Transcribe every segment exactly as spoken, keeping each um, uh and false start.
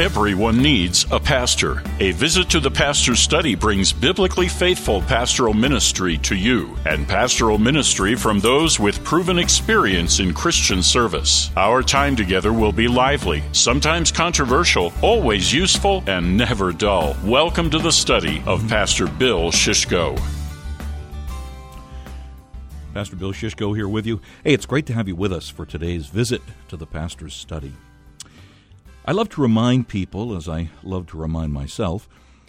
Everyone needs a pastor. A visit to the Pastor's Study brings biblically faithful pastoral ministry to you, and pastoral ministry from those with proven experience in Christian service. Our time together will be lively, sometimes controversial, always useful, and never dull. Welcome to the study of Pastor Bill Shishko. Pastor Bill Shishko here with you. Hey, it's great to have you with us for today's visit to the Pastor's Study. I love to remind people, as I love to remind myself,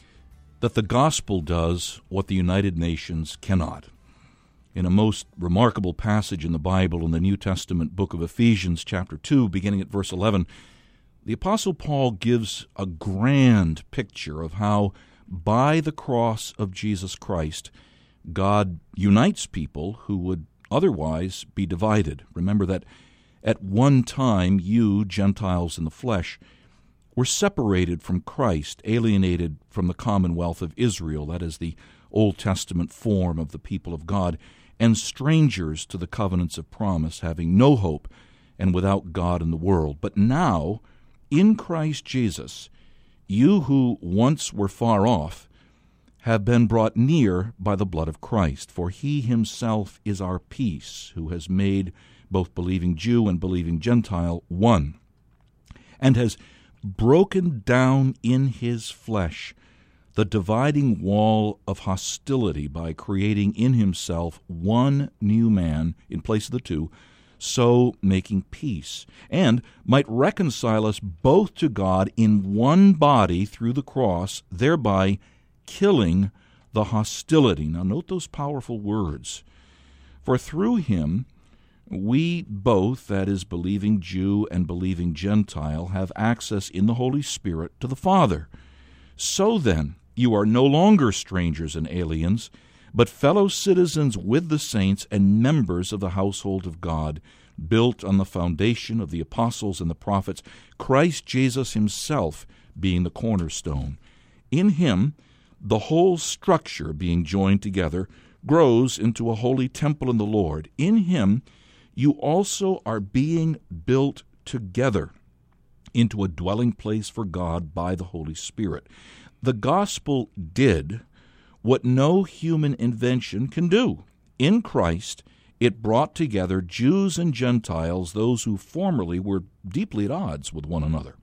that the gospel does what the United Nations cannot. In a most remarkable passage in the Bible, in the New Testament book of Ephesians, chapter two, beginning at verse eleven, the Apostle Paul gives a grand picture of how, by the cross of Jesus Christ, God unites people who would otherwise be divided. Remember that at one time, you, Gentiles in the flesh, were separated from Christ, alienated from the commonwealth of Israel, that is the Old Testament form of the people of God, and strangers to the covenants of promise, having no hope and without God in the world. But now, in Christ Jesus, you who once were far off have been brought near by the blood of Christ, for he himself is our peace, who has made both believing Jew and believing Gentile one, and has broken down in his flesh the dividing wall of hostility by creating in himself one new man in place of the two, so making peace, and might reconcile us both to God in one body through the cross, thereby killing the hostility. Now note those powerful words. For through him we both, that is, believing Jew and believing Gentile, have access in the Holy Spirit to the Father. So then, you are no longer strangers and aliens, but fellow citizens with the saints and members of the household of God, built on the foundation of the apostles and the prophets, Christ Jesus himself being the cornerstone. In him, the whole structure, being joined together, grows into a holy temple in the Lord. In him, you also are being built together into a dwelling place for God by the Holy Spirit. The gospel did what no human invention can do. In Christ, it brought together Jews and Gentiles, those who formerly were deeply at odds with one another.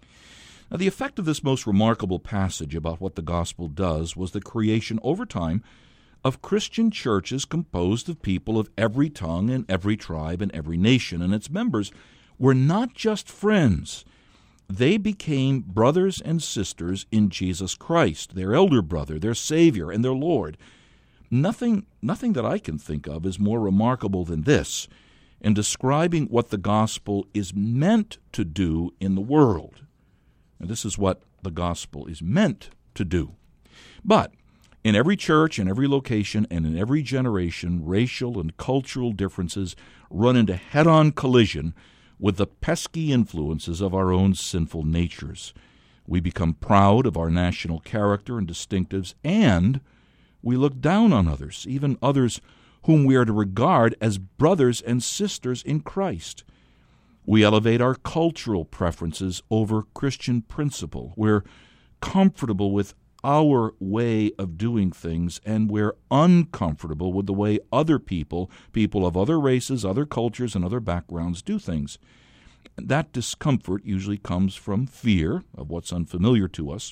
Now, the effect of this most remarkable passage about what the gospel does was the creation over time of Christian churches composed of people of every tongue and every tribe and every nation, and its members were not just friends. They became brothers and sisters in Jesus Christ, their elder brother, their Savior, and their Lord. Nothing, nothing that I can think of is more remarkable than this in describing what the gospel is meant to do in the world. And this is what the gospel is meant to do. But in every church, in every location, and in every generation, racial and cultural differences run into head-on collision with the pesky influences of our own sinful natures. We become proud of our national character and distinctives, and we look down on others, even others whom we are to regard as brothers and sisters in Christ. We elevate our cultural preferences over Christian principle. We're comfortable with our way of doing things, and we're uncomfortable with the way other people, people of other races, other cultures, and other backgrounds do things. That discomfort usually comes from fear of what's unfamiliar to us,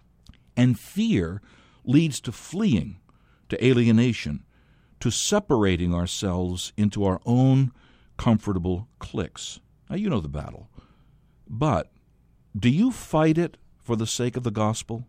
and fear leads to fleeing, to alienation, to separating ourselves into our own comfortable cliques. Now, you know the battle. But do you fight it for the sake of the gospel?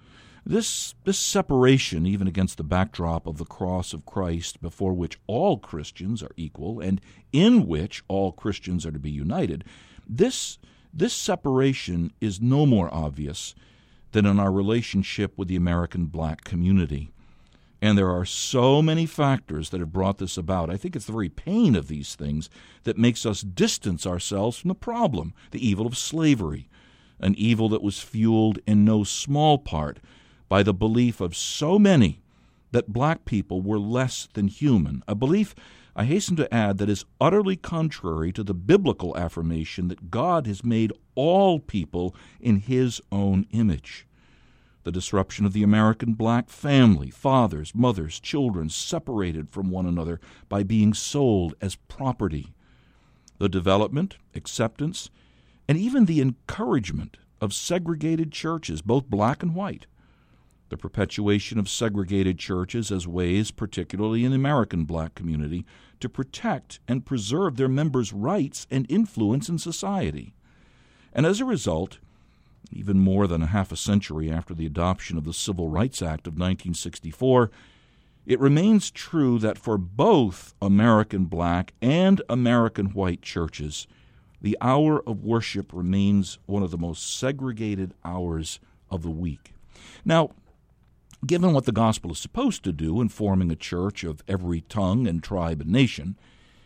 This, this separation, even against the backdrop of the cross of Christ, before which all Christians are equal and in which all Christians are to be united, this, this separation is no more obvious than in our relationship with the American black community. And there are so many factors that have brought this about. I think it's the very pain of these things that makes us distance ourselves from the problem, the evil of slavery, an evil that was fueled in no small part by the belief of so many that black people were less than human, a belief I hasten to add that is utterly contrary to the biblical affirmation that God has made all people in His own image. The disruption of the American black family, fathers, mothers, children separated from one another by being sold as property. The development, acceptance, and even the encouragement of segregated churches, both black and white. The perpetuation of segregated churches as ways, particularly in the American black community, to protect and preserve their members' rights and influence in society. And as a result, even more than a half a century after the adoption of the Civil Rights Act of nineteen sixty-four, it remains true that for both American black and American white churches, the hour of worship remains one of the most segregated hours of the week. Now, given what the gospel is supposed to do in forming a church of every tongue and tribe and nation,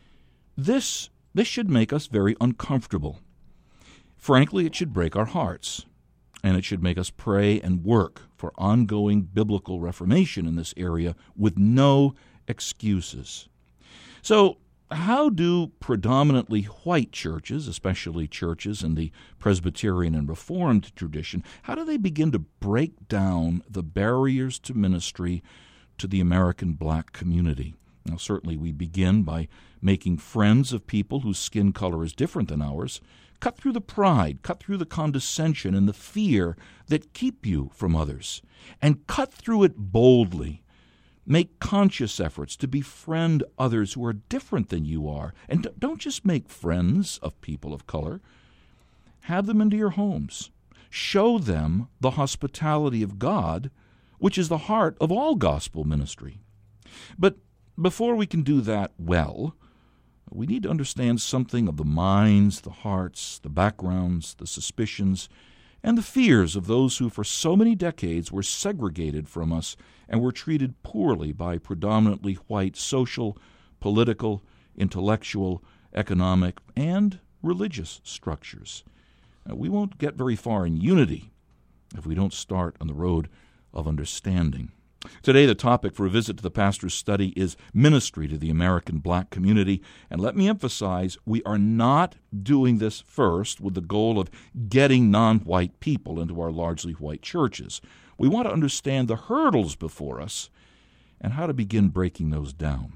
this, this should make us very uncomfortable. Frankly, it should break our hearts, and it should make us pray and work for ongoing biblical reformation in this area with no excuses. So, how do predominantly white churches, especially churches in the Presbyterian and Reformed tradition, how do they begin to break down the barriers to ministry to the American black community? Now, certainly we begin by making friends of people whose skin color is different than ours. Cut through the pride, cut through the condescension and the fear that keep you from others, and cut through it boldly. Make conscious efforts to befriend others who are different than you are. And don't just make friends of people of color. Have them into your homes. Show them the hospitality of God, which is the heart of all gospel ministry. But before we can do that well, we need to understand something of the minds, the hearts, the backgrounds, the suspicions, and the fears of those who for so many decades were segregated from us and were treated poorly by predominantly white social, political, intellectual, economic, and religious structures. Now, we won't get very far in unity if we don't start on the road of understanding. Today, the topic for a visit to the pastor's study is ministry to the American black community. And let me emphasize, we are not doing this first with the goal of getting non-white people into our largely white churches. We want to understand the hurdles before us and how to begin breaking those down.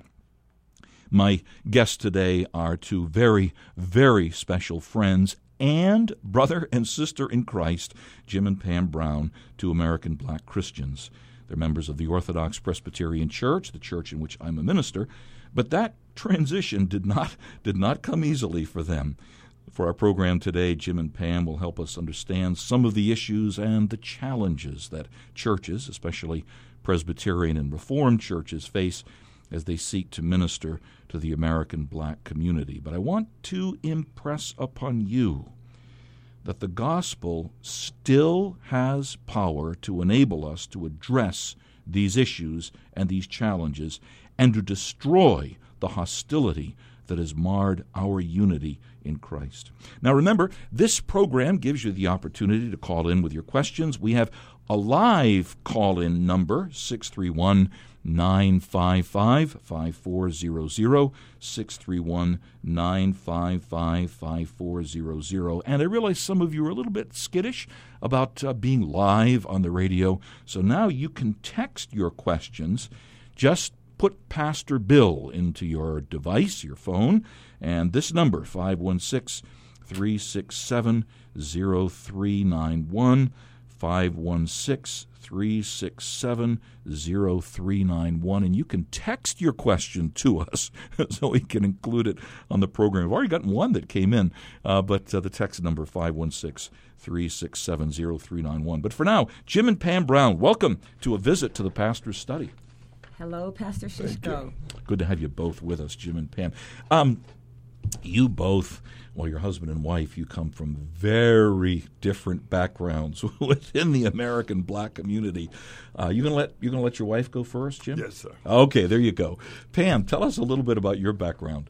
My guests today are two very, very special friends and brother and sister in Christ, Jim and Pam Brown, two American black Christians. They're members of the Orthodox Presbyterian Church, the church in which I'm a minister, but that transition did not did not come easily for them. For our program today, Jim and Pam will help us understand some of the issues and the challenges that churches, especially Presbyterian and Reformed churches, face as they seek to minister to the American black community. But I want to impress upon you that the gospel still has power to enable us to address these issues and these challenges and to destroy the hostility that has marred our unity in Christ. Now remember, this program gives you the opportunity to call in with your questions. We have a live call-in number, six three one, nine five five, five four zero zero, six three one, nine five five, five four zero zero. And I realize some of you are a little bit skittish about uh, being live on the radio, so now you can text your questions. Just put Pastor Bill into your device, your phone, and this number, five one six, three six seven, zero three nine one, five one six, three six seven, zero three nine one, and you can text your question to us so we can include it on the program. We've already gotten one that came in, uh, but uh, the text number, five one six, three six seven, zero three nine one. But for now, Jim and Pam Brown, welcome to a visit to the pastor's study. Hello, Pastor Shishko. Good to have you both with us, Jim and Pam. Um, you both, well, your husband and wife, you come from very different backgrounds within the American black community. Uh, you gonna let you gonna let your wife go first, Jim? Yes, sir. Okay, there you go. Pam, tell us a little bit about your background.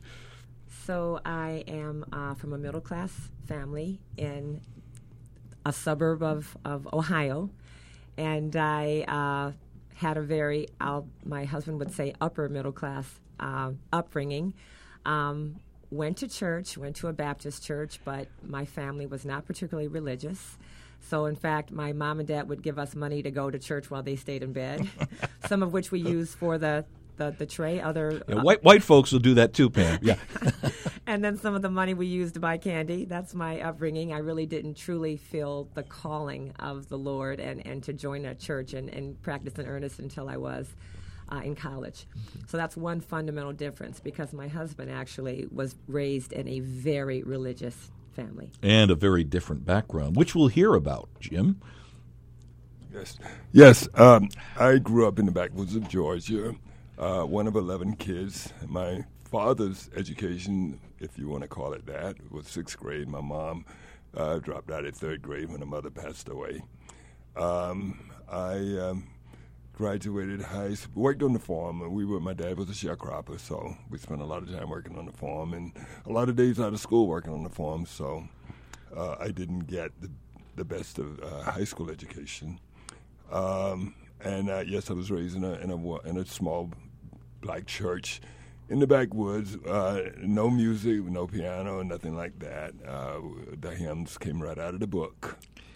So I am uh, from a middle-class family in a suburb of, of Ohio, and I uh, had a very, I'll, my husband would say, upper middle class uh, upbringing. Um, went to church, went to a Baptist church, but my family was not particularly religious. So, in fact, my mom and dad would give us money to go to church while they stayed in bed, some of which we used for the, the, the tray. Other yeah, uh, white white folks will do that too, Pam. Yeah. And then some of the money we used to buy candy. That's my upbringing. I really didn't truly feel the calling of the Lord and, and to join a church and, and practice in earnest until I was uh, in college. So that's one fundamental difference, because my husband actually was raised in a very religious family. And a very different background, which we'll hear about, Jim. Yes. Yes. Um, I grew up in the backwoods of Georgia, uh, one of eleven kids. My father's education, if you want to call it that, was sixth grade. My mom uh, dropped out at third grade when her mother passed away. Um, I um, graduated high school, worked on the farm. We were, my dad was a sharecropper, so we spent a lot of time working on the farm and a lot of days out of school working on the farm. So uh, I didn't get the, the best of uh, high school education. Um, and uh, yes, I was raised in a, in a in a small black church in the backwoods. Uh, no music, no piano, nothing like that. Uh, the hymns came right out of the book.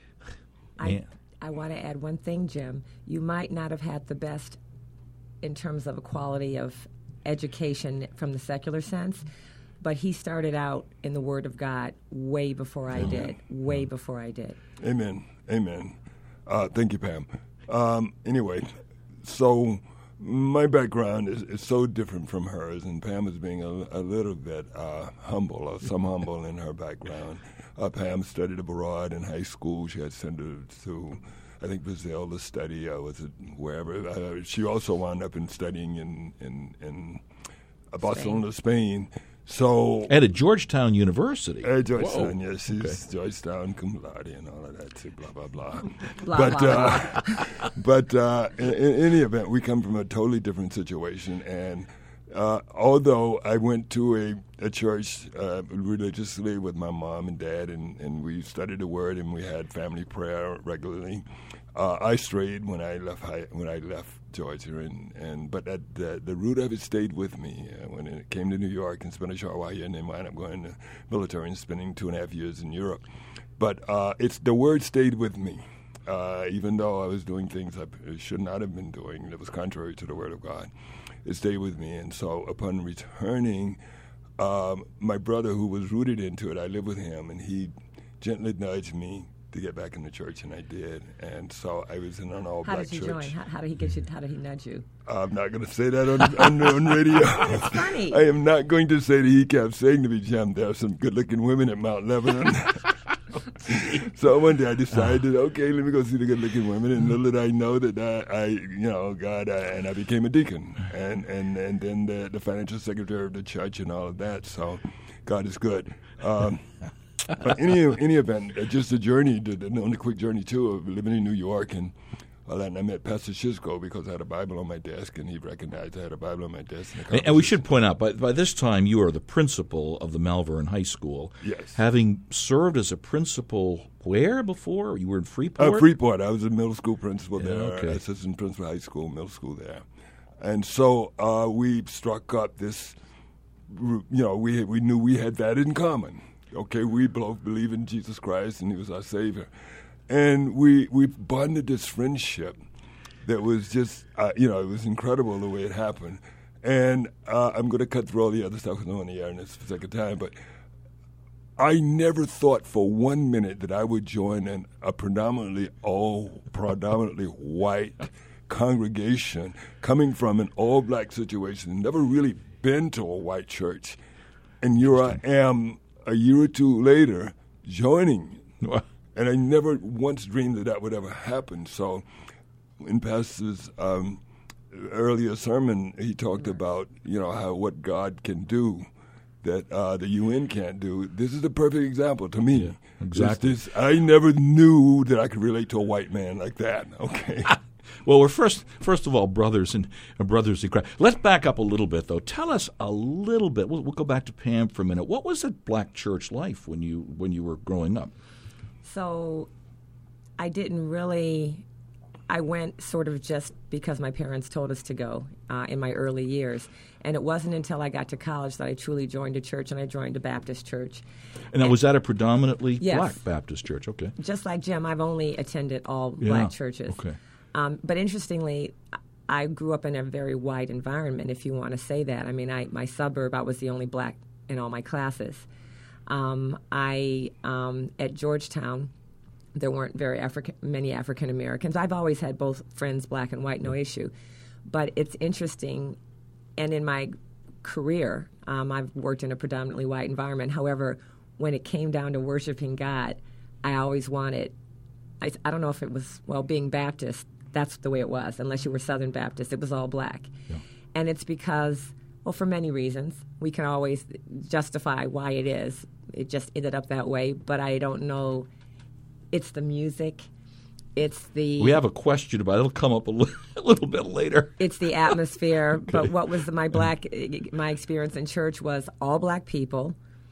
I, I want to add one thing, Jim. You might not have had the best in terms of a quality of education from the secular sense, but he started out in the Word of God way before I did, way before I did. Amen. Amen. Uh, thank you, Pam. Um, anyway, so my background is, is so different from hers, and Pam is being a, a little bit uh, humble, or some humble in her background. Uh, Pam studied abroad in high school. She had sent her to, I think, Brazil to study, uh, was it wherever. Uh, she also wound up in studying in, in, in uh, Barcelona, Spain. So At a Georgetown University. At Georgetown, Whoa. yes. She's Okay. Georgetown cum laude and all of that, too, blah, blah, blah. Blah, but blah, uh, but uh, in, in any event, we come from a totally different situation. And uh, although I went to a, a church uh, religiously with my mom and dad, and, and we studied the Word and we had family prayer regularly, uh, I strayed when I left high, when I left Georgia, and, and but that, the, the root of it stayed with me. Uh, when it came to New York and spent a short while here, and then wound up going to military and spending two and a half years in Europe. But uh, it's the Word stayed with me, uh, even though I was doing things I should not have been doing that was contrary to the Word of God. It stayed with me, and so upon returning, um, my brother, who was rooted into it, I lived with him, and he gently nudged me to get back in the church, and I did. And so I was in an all-black How did you church. join? How, how did he get you? How did he nudge you? I'm not going to say that on, on, on radio. It's funny. I am not going to say that he kept saying to me, Jim, there are some good-looking women at Mount Lebanon. So one day I decided, okay, let me go see the good-looking women, and little did I know that I, I you know, God, I, and I became a deacon, and and, and then the, the financial secretary of the church and all of that. So God is good. Um, but any any event, uh, just a journey, to, the, on a quick journey too, of living in New York, and all that. And I met Pastor Shishko because I had a Bible on my desk, and he recognized I had a Bible on my desk. And, and we should point out, by, by this time, you are the principal of the Malvern High School. Yes. Having served as a principal where before? You were in Freeport? Uh, Freeport. I was a middle school principal Yeah, there, okay. assistant principal high school, middle school there. And so uh, we struck up this, you know, we we knew we had that in common. Okay, we both believe in Jesus Christ, and he was our Savior. And we we bonded this friendship that was just, uh, you know, it was incredible the way it happened. And uh, I'm going to cut through all the other stuff because I'm on the air in this second time, but I never thought for one minute that I would join an, a predominantly all predominantly white congregation coming from an all-black situation, never really been to a white church. And here I am a year or two later joining. And I never once dreamed that that would ever happen. So in Pastor's um, earlier sermon, he talked about, you know, how what God can do that uh, the U N can't do. This is the perfect example to me. Yeah, exactly. This, this, I never knew that I could relate to a white man like that. Okay. Well, we're first, first of all, brothers and uh, brothers in Christ. Let's back up a little bit, though. Tell us a little bit. We'll, we'll go back to Pam for a minute. What was a black church life when you when you were growing up? So I didn't really I went sort of just because my parents told us to go uh, in my early years. And it wasn't until I got to college that I truly joined a church, and I joined a Baptist church. And, and was that a predominantly yes. black Baptist church? Okay. Just like Jim, I've only attended all Yeah. black churches. Okay. Um, but interestingly, I grew up in a very white environment, if you want to say that. I mean, I, my suburb, I was the only black in all my classes. Um, I um, at Georgetown, there weren't very African, many African Americans. I've always had both friends, black and white, no issue. But it's interesting, and in my career, um, I've worked in a predominantly white environment. However, when it came down to worshiping God, I always wanted, I, I don't know if it was, well, being Baptist, that's the way it was. Unless you were Southern Baptist, it was all black. Yeah. And it's because, well, for many reasons. We can always justify why it is. It just ended up that way, but I don't know. It's the music. It's the... We have a question about it. It'll come up a, li- a little bit later. It's the atmosphere. Okay. But what was the, my black... My experience in church was all black people,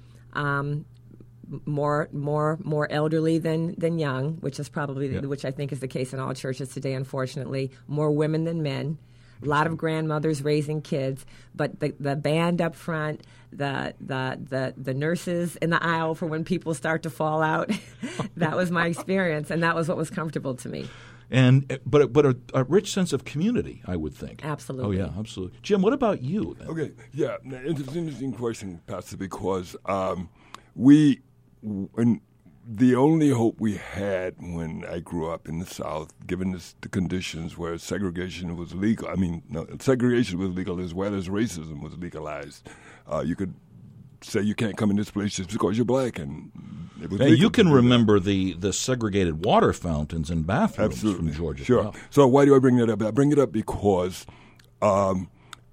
um, more more more elderly than, than young, which is probably... Yeah. Which I think is the case in all churches today, unfortunately. More women than men. A lot of grandmothers raising kids, but the, the band up front, the, the the the nurses in the aisle for when people start to fall out, that was my experience, and that was what was comfortable to me. And but but a, a rich sense of community, I would think. Absolutely. Oh yeah, absolutely. Jim, what about you then? Okay, yeah, it's an interesting question, Pastor, because um, we, when the only hope we had when I grew up in the South, given this, the conditions where segregation was legal, I mean, no, segregation was legal as well as racism was legalized. Uh, you could say you can't come in this place just because you're black, and it was Hey, legal you can to do remember the, the segregated water fountains and bathrooms Absolutely. from Georgia. Sure. Wow. So why do I bring that up? I bring it up because um,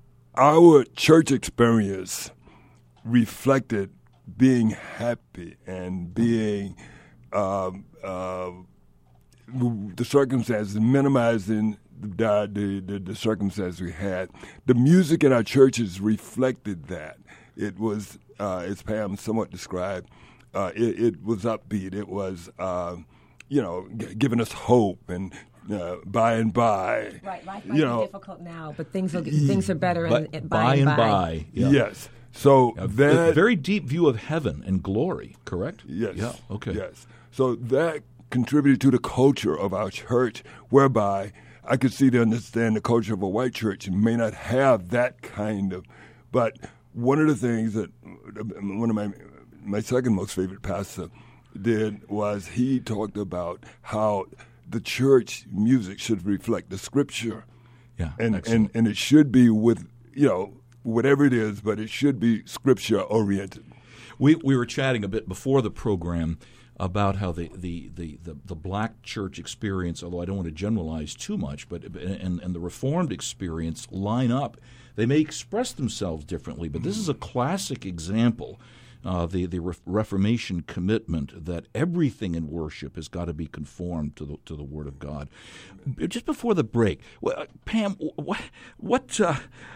our church experience reflected being happy and being um, uh, the circumstances, minimizing the, the, the, the circumstances we had. The music in our churches reflected that. It was, uh, as Pam somewhat described, uh, it, it was upbeat. It was, uh, you know, g- giving us hope and uh, by and by. Right, life might you be know, difficult now, but things will, things are better But in, in, by, by and by. by. Yeah. Yes. So A, that a very deep view of heaven and glory, correct? Yes. Yeah, okay. Yes. So that contributed to the culture of our church, whereby I could see to understand the culture of a white church may not have that kind of. But one of the things that one of my my second most favorite pastor did was he talked about how the church music should reflect the scripture, Yeah, and excellent. and and it should be with you know whatever it is, but it should be scripture oriented. We we were chatting a bit before the program about how the, the, the, the, the black church experience, although I don't want to generalize too much, but and, and the Reformed experience line up. They may express themselves differently, but this is a classic example, uh, the, the Re- Reformation commitment that everything in worship has got to be conformed to the, to the Word of God. Just before the break, well, Pam, what, what uh,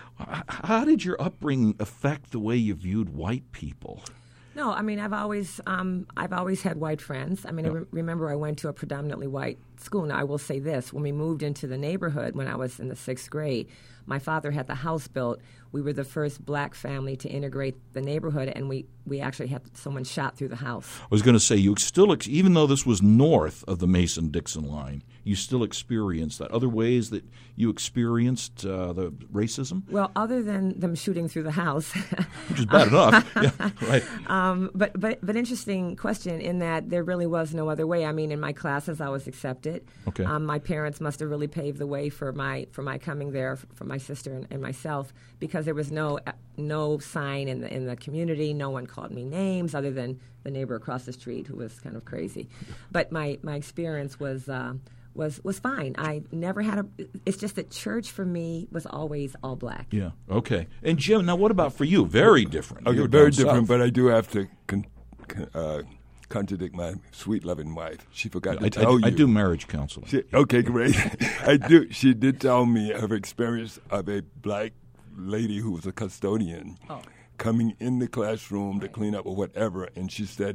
how did your upbringing affect the way you viewed white people? No, I mean I've always um, I've always had white friends. I mean, Yeah. I re- remember I went to a predominantly white school. Now I will say this: when we moved into the neighborhood when I was in the sixth grade, my father had the house built. We were the first black family to integrate the neighborhood, and we, we actually had someone shot through the house. I was going to say, you still, ex- even though this was north of the Mason-Dixon line, you still experienced that. Other ways that you experienced uh, the racism? Well, other than them shooting through the house, Which is bad enough. Yeah, right. um, but but but interesting question in that there really was no other way. I mean, in my classes, I was accepted. Okay. Um, my parents must have really paved the way for my for my coming there for my sister and, and myself, because there was no no sign in the in the community. No one called me names other than the neighbor across the street who was kind of crazy. But my my experience was. Uh, was was fine. I never had a. It's just that church for me was always all black. Yeah, okay. And Jim, now what about for you? Very different. Okay, You're very down different, south. but I do have to con- con- uh, contradict my sweet, loving wife. She forgot to I, tell I, you. I do marriage counseling. She, okay, great. I do. She did tell me of her experience of a black lady who was a custodian Oh. coming in the classroom to clean up or whatever, and she said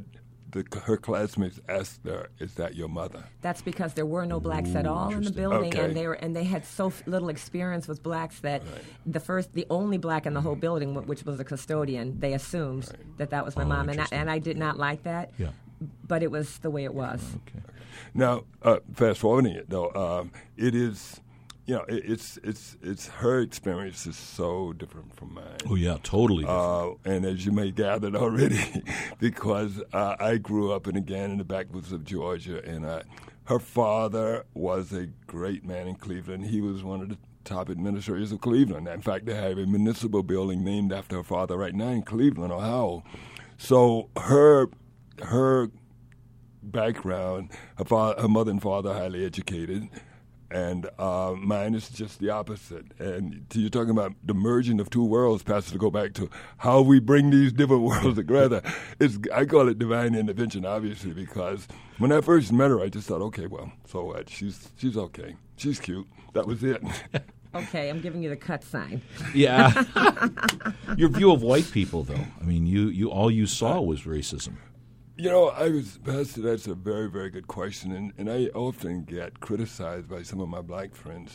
the, her classmates asked her, "Is that your mother?" That's because there were no blacks at all in the building, Okay. and they were and they had so f- little experience with blacks that Right. the first, the only black in the whole building, wh- which was the custodian, they assumed Right. that that was my Oh, mom, and I, interesting. and I did not like that. Yeah. But it was the way it was. Okay. Now, uh, fast forwarding it though, um, it is, you know, it, it's it's it's her experience is so different from mine. Oh yeah, totally. different. Uh, and as you may gathered already, because uh, I grew up in again in the backwoods of Georgia, and uh, her father was a great man in Cleveland. He was one of the top administrators of Cleveland. In fact, they have a municipal building named after her father right now in Cleveland, Ohio. So her her background, her, father, her mother and father highly educated, and uh, mine is just the opposite. And you're talking about the merging of two worlds, Pastor, to go back to how we bring these different worlds together. It's, I call it divine intervention, obviously, because when I first met her, I just thought, okay, well, so what? She's, she's okay. She's cute. That was it. Okay, I'm giving you the cut sign. Yeah. Your view of white people, though. I mean, you, you all you saw was racism. You know, I was, Pastor, that's a very, very good question, and, and I often get criticized by some of my black friends.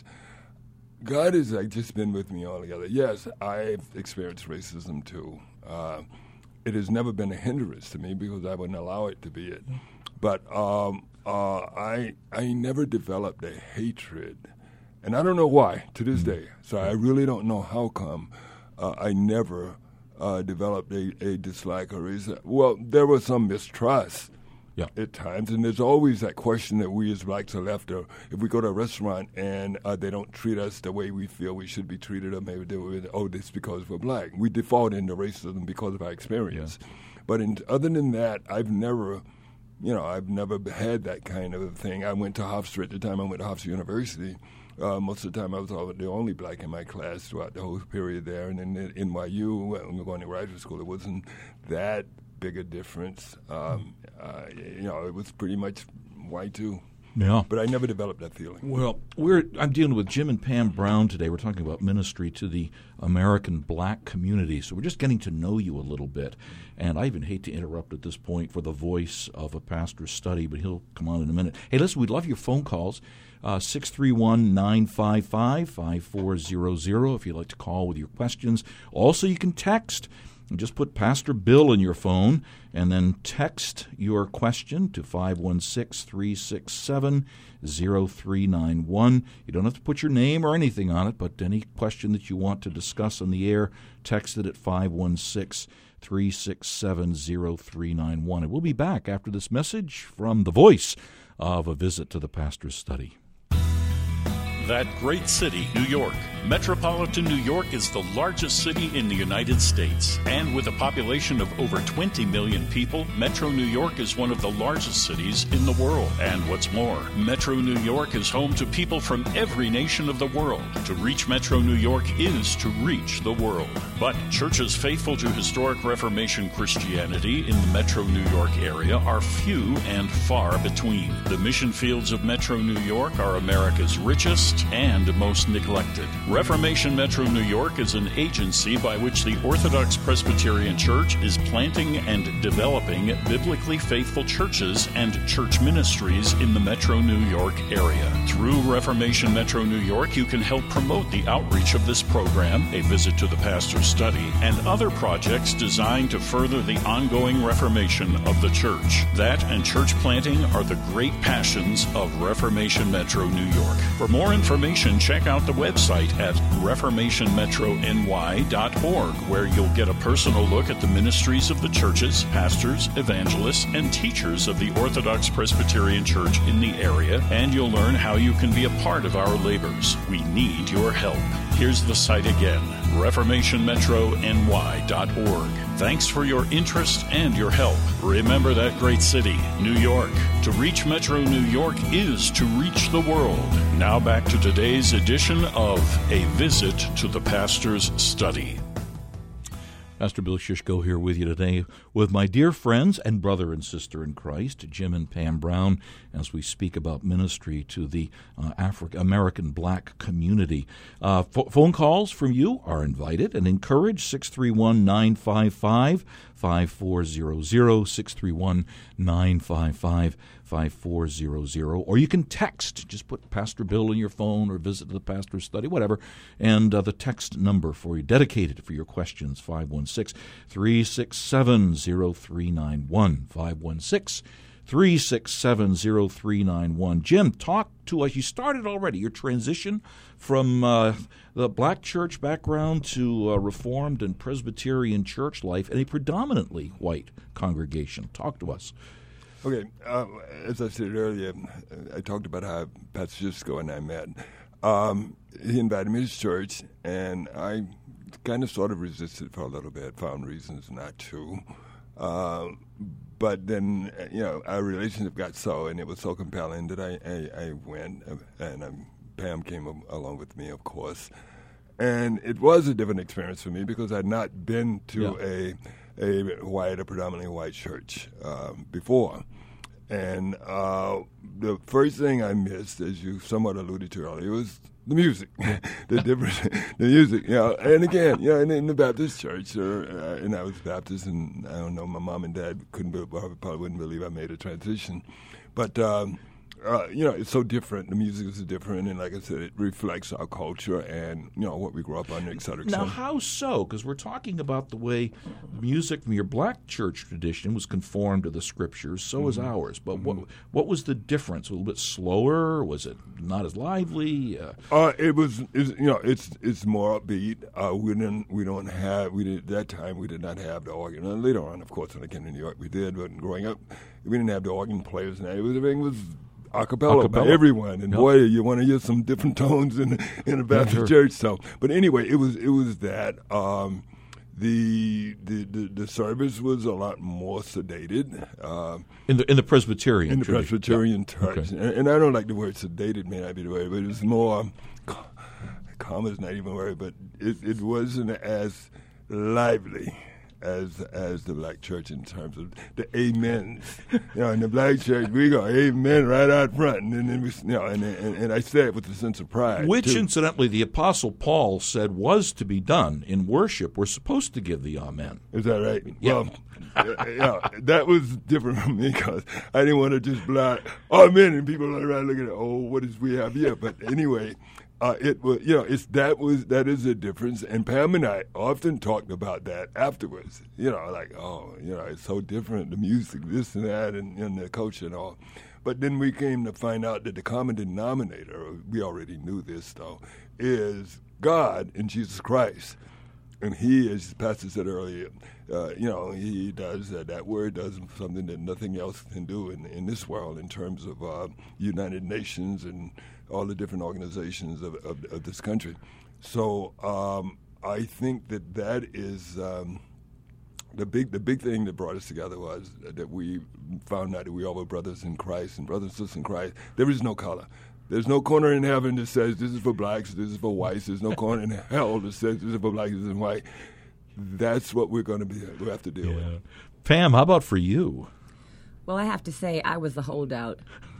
God has like, just been with me altogether. Yes, I've experienced racism too. Uh, it has never been a hindrance to me because I wouldn't allow it to be it. But um, uh, I, I never developed a hatred, and I don't know why to this day. So I really don't know how come uh, I never Uh, developed a, a dislike or reason. Well, there was some mistrust Yeah. at times, and there's always that question that we as blacks are left of. If we go to a restaurant and uh, they don't treat us the way we feel we should be treated, or maybe they would, oh, this is because we're black. We default into racism because of our experience. Yeah. But in, other than that, I've never, you know, I've never had that kind of a thing. I went to Hofstra at the time. I went to Hofstra University. Uh, most of the time, I was all, the only black in my class throughout the whole period there. And then at N Y U, when we were going to graduate school, it wasn't that big a difference. Um, uh, you know, it was pretty much white too. Yeah. But I never developed that feeling. Well, we're I'm dealing with Jim and Pam Brown today. We're talking about ministry to the American black community. So we're just getting to know you a little bit. And I even hate to interrupt at this point for the voice of a pastor's study, but he'll come on in a minute. Hey, listen, we'd love your phone calls. Uh, six three one, nine five five, five four zero zero if you'd like to call with your questions. Also, you can text. And just put Pastor Bill in your phone and then text your question to five one six, three six seven, zero three nine one. You don't have to put your name or anything on it, but any question that you want to discuss on the air, text it at five one six, three six seven, zero three nine one. And we'll be back after this message from the voice of A Visit to the Pastor's Study. That great city, New York. Metropolitan New York is the largest city in the United States. And with a population of over twenty million people, Metro New York is one of the largest cities in the world. And what's more, Metro New York is home to people from every nation of the world. To reach Metro New York is to reach the world. But churches faithful to historic Reformation Christianity in the Metro New York area are few and far between. The mission fields of Metro New York are America's richest and most neglected. Reformation Metro New York is an agency by which the Orthodox Presbyterian Church is planting and developing biblically faithful churches and church ministries in the Metro New York area. Through Reformation Metro New York, you can help promote the outreach of this program, A Visit to the Pastor's Study, and other projects designed to further the ongoing reformation of the church. That and church planting are the great passions of Reformation Metro New York. For more information, check out the website at reformation metro n y dot org, where you'll get a personal look at the ministries of the churches, pastors, evangelists, and teachers of the Orthodox Presbyterian Church in the area, and you'll learn how you can be a part of our labors. We need your help. Here's the site again, reformation metro n y dot org. Thanks for your interest and your help. Remember that great city, New York. To reach Metro New York is to reach the world. Now back to today's edition of A Visit to the Pastor's Study. Pastor Bill Shishko here with you today with my dear friends and brother and sister in Christ, Jim and Pam Brown, as we speak about ministry to the uh, African American black community. Uh, ph- phone calls from you are invited and encouraged. six three one, nine five five, five five four zero zero, six three one, nine five five, five four zero zero. Or you can text. Just put Pastor Bill in your phone or visit the pastor's study, whatever. And uh, the text number for you, dedicated for your questions, five one six, three six seven, zero three nine one. five one six, three six seven, zero three nine one. Jim, talk to us. You started already your transition from uh, the black church background to uh, Reformed and Presbyterian church life in a predominantly white congregation. Talk to us. Okay, uh, as I said earlier, I talked about how Pastor Cisco and I met. Um, he invited me to his church, and I kind of sort of resisted for a little bit, found reasons not to. Uh, but then, you know, our relationship got so, and it was so compelling that I, I, I went, and um, Pam came along with me, of course. And it was a different experience for me because I'd not been to Yeah. a a white, a predominantly white church uh, before. And uh, the first thing I missed, as you somewhat alluded to earlier, was the music, the difference, the music. You know, and again, you know, in, in the Baptist church, or, uh, and I was Baptist, and I don't know, my mom and dad couldn't, be, probably wouldn't believe I made a transition, but. Um, Uh, you know, it's so different. The music is different, and like I said, it reflects our culture and, you know, what we grew up under, et cetera, et Now, cetera. how so? Because we're talking about the way music from your black church tradition was conformed to the Scriptures. So Mm-hmm. is ours. But what what was the difference? A little bit slower? Was it not as lively? Uh, Uh, it was, it's, you know, it's it's more upbeat. Uh, we didn't, we don't have, we did, at that time we did not have the organ. And later on, of course, when I came to New York, we did. But growing up, we didn't have the organ players, and it was, everything was a cappella by Acapella. everyone, and Yep. boy, you want to hear some different tones in in a Baptist sure. church. So, but anyway, it was it was that um, the, the the the service was a lot more sedated uh, in the in the Presbyterian in the tradition. Presbyterian Yeah. church, Okay. and, and I don't like the word sedated, may not be the word, but it's more calm is not even a word, but it, it wasn't as lively as as the black church in terms of the amens. You know, in the black church, we go amen right out front, and then we, you know, and, and and I say it with a sense of pride. Which, too. incidentally, the Apostle Paul said was to be done in worship. We're supposed to give the amen. Is that right? Yeah. Well, uh, yeah, that was different from me because I didn't want to just block amen, and people are around looking at, oh, what is we have here? But anyway. Uh, it was, you know, it's that was that is a difference, and Pam and I often talked about that afterwards. You know, like, oh, you know, it's so different, the music, this and that, and, and the culture and all. But then we came to find out that the common denominator, we already knew this though, is God in Jesus Christ, and He, as the pastor said earlier, uh, you know, He does uh, that word does something that nothing else can do in in this world in terms of uh, United Nations and all the different organizations of, of, of this country. So um, I think that that is um, the big the big thing that brought us together was that we found out that we all were brothers in Christ and brothers and sisters in Christ. There is no color. There's no corner in heaven that says this is for blacks, this is for whites. There's no corner in hell that says this is for blacks, this is white. That's what we're going to be. We have to deal Yeah. with. Pam, how about for you? Well, I have to say I was the holdout.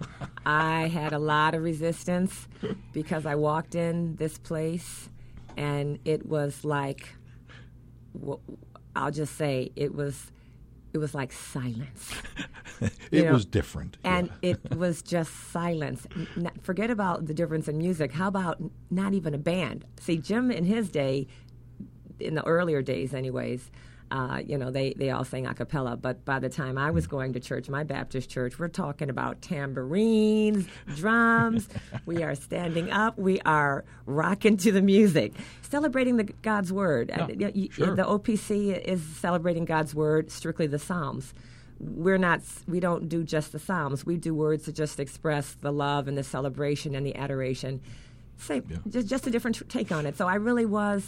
I had a lot of resistance because I walked in this place and it was like, well, I'll just say it was it was like silence. It You know, was different. And yeah. it was just silence. N- forget about the difference in music. How about n- not even a band? See, Jim in his day, in the earlier days anyways, uh, you know, they, they all sang a cappella. But by the time I was going to church, my Baptist church, we're talking about tambourines, drums. We are standing up. We are rocking to the music, celebrating the God's Word. Yeah, Uh, y- y- sure. The O P C is celebrating God's Word, strictly the Psalms. We're not, we don't do just the Psalms. We do words that just express the love and the celebration and the adoration. Same, Yeah. just, just a different tr- take on it. So I really was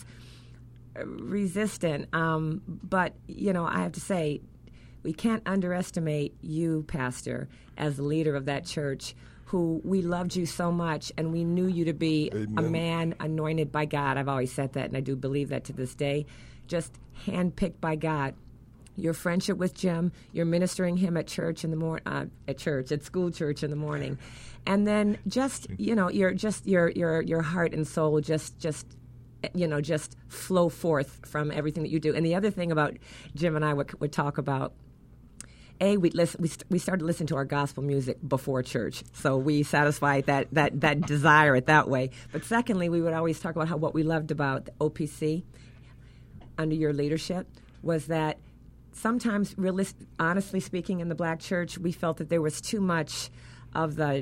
resistant. Um, but, you know, I have to say, we can't underestimate you, Pastor, as the leader of that church, who we loved you so much and we knew you to be a Amen. man anointed by God. I've always said that, and I do believe that to this day. Just handpicked by God. Your friendship with Jim, you're ministering him at church in the mor- uh, at church, at school church in the morning, and then just you know, your just your your your heart and soul just just you know, just flow forth from everything that you do. And the other thing about Jim and I would, would talk about, A, we listen, we, st- we started listening to our gospel music before church, so we satisfied that, that, that desire it that way. But secondly, we would always talk about how what we loved about the O P C under your leadership was that sometimes, realist, honestly speaking, in the black church, we felt that there was too much of the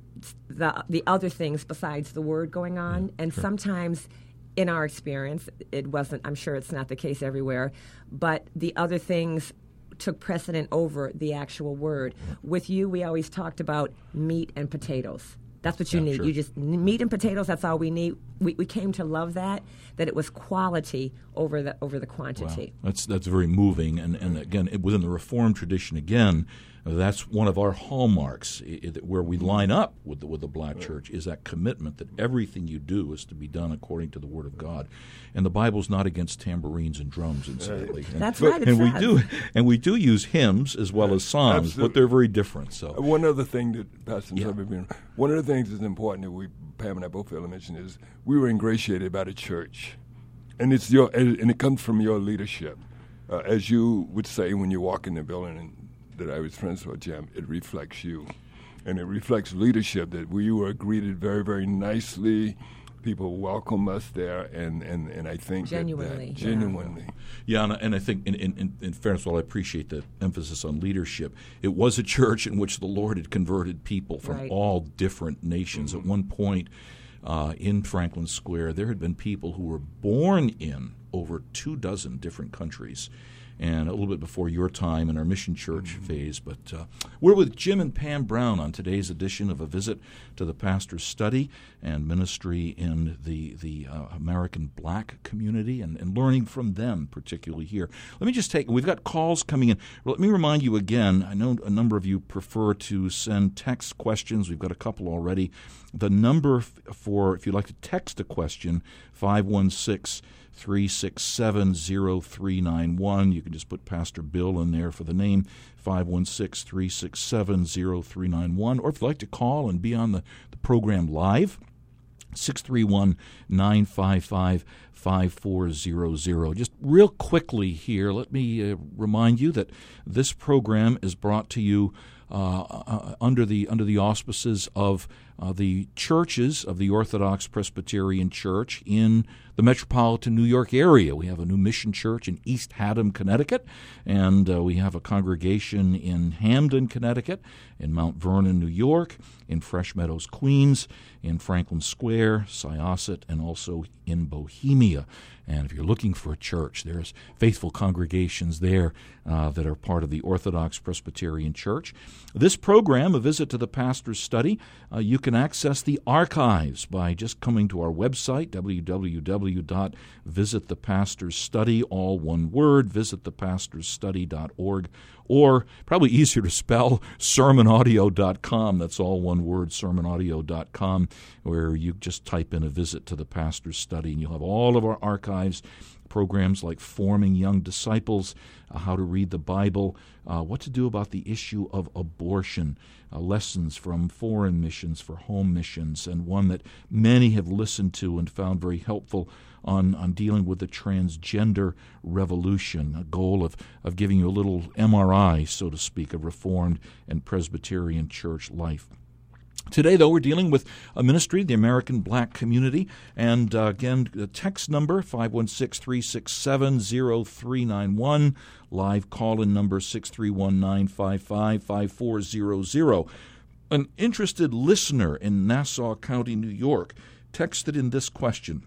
the, the other things besides the word going on, and sure. sometimes in our experience, it wasn't, I'm sure it's not the case everywhere, but the other things took precedent over the actual word. With you, we always talked about meat and potatoes. That's what you yeah, need. Sure. You just meat and potatoes. That's all we need. We, we came to love that. That it was quality over the over the quantity. Wow. That's that's very moving. And and again, within the Reformed tradition, again, that's one of our hallmarks it, it, where we line up with the, with the black right. church is that commitment that everything you do is to be done according to the Word of God. And the Bible's not against tambourines and drums, incidentally. And, that's right. And we do and we do use hymns as well as songs, Absolutely. But they're very different. So one other thing that Pastor yeah. one of the things that's important that we Pam and I both feel to mention is we were ingratiated by the church, and it's your and it comes from your leadership, uh, as you would say when you walk in the building and that I was friends with Jim. It reflects you, and it reflects leadership that we were greeted very very nicely. People welcome us there, and, and, and I think genuinely, that, that genuinely, yeah. yeah, and, and I think in, in, in fairness, while I appreciate the emphasis on leadership, it was a church in which the Lord had converted people from right. all different nations. Mm-hmm. At one point uh, in Franklin Square, there had been people who were born in over two dozen different countries. And a little bit before your time in our mission church mm-hmm. phase. But uh, we're with Jim and Pam Brown on today's edition of A Visit to the Pastor's Study and Ministry in the, the uh, American black community and, and learning from them, particularly here. Let me just take, we've got calls coming in. Well, let me remind you again, I know a number of you prefer to send text questions. We've got a couple already. The number f- for, if you'd like to text a question, five one six, three six seven, zero three nine one. You can just put Pastor Bill in there for the name, five one six, three six seven, zero three nine one. Or if you'd like to call and be on the, the program live, six three one, nine five five, five four zero zero. Just real quickly here, let me uh, remind you that this program is brought to you uh, uh, under the under the auspices of uh, the churches of the Orthodox Presbyterian Church in the metropolitan New York area. We have a new mission church in East Haddam, Connecticut, and uh, we have a congregation in Hamden, Connecticut, in Mount Vernon, New York, in Fresh Meadows, Queens, in Franklin Square, Syosset, and also in Bohemia. And if you're looking for a church, there's faithful congregations there uh, that are part of the Orthodox Presbyterian Church. This program, A Visit to the Pastor's Study, uh, you can access the archives by just coming to our website, w w w dot visit the pastors study, all one word, visit the pastors study dot org, or probably easier to spell, sermon audio dot com. That's all one word, sermon audio dot com, where you just type in A Visit to the Pastor's Study, and you'll have all of our archives, programs like Forming Young Disciples, uh, how to read the Bible, uh, what to do about the issue of abortion, uh, lessons from foreign missions for home missions, and one that many have listened to and found very helpful on, on dealing with the transgender revolution, a goal of, of giving you a little M R I, so to speak, of Reformed and Presbyterian church life. Today, though, we're dealing with a ministry, the American Black Community, and uh, again, the text number, five one six, three six seven, zero three nine one, live call-in number, six three one, nine five five, five four zero zero. An interested listener in Nassau County, New York, texted in this question: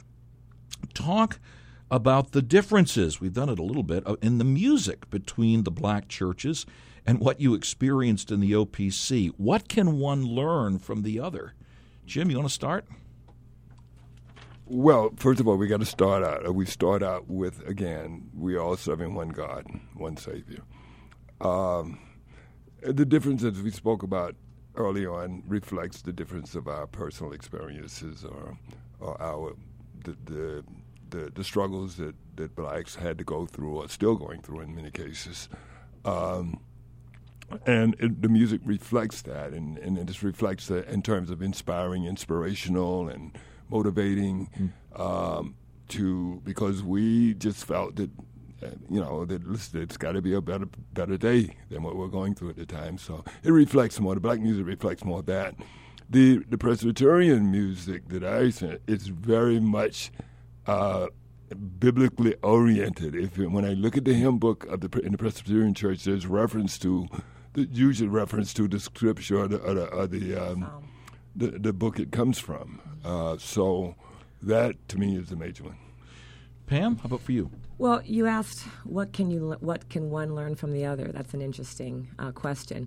talk about the differences, we've done it a little bit, in the music between the black churches and what you experienced in the O P C. What can one learn from the other? Jim, you want to start? Well, first of all, we got to start out. We start out with, again, we all serving one God, one Savior. Um, the differences we spoke about early on reflects the difference of our personal experiences or, or our the, the the the struggles that, that blacks had to go through or still going through in many cases. Um, and it, the music reflects that, and, and it just reflects that in terms of inspiring, inspirational, and motivating mm. um, to, because we just felt that, uh, you know, that listen, it's got to be a better better day than what we're going through at the time. So it reflects more. The black music reflects more of that. The the Presbyterian music that I sent, it's very much uh, biblically oriented. If when I look at the hymn book of the in the Presbyterian Church, there's reference to, the usual reference to the scripture or the or the, or the, um, the the book it comes from. Uh, so that to me is the major one. Pam, how about for you? Well, you asked what can you what can one learn from the other. That's an interesting uh, question.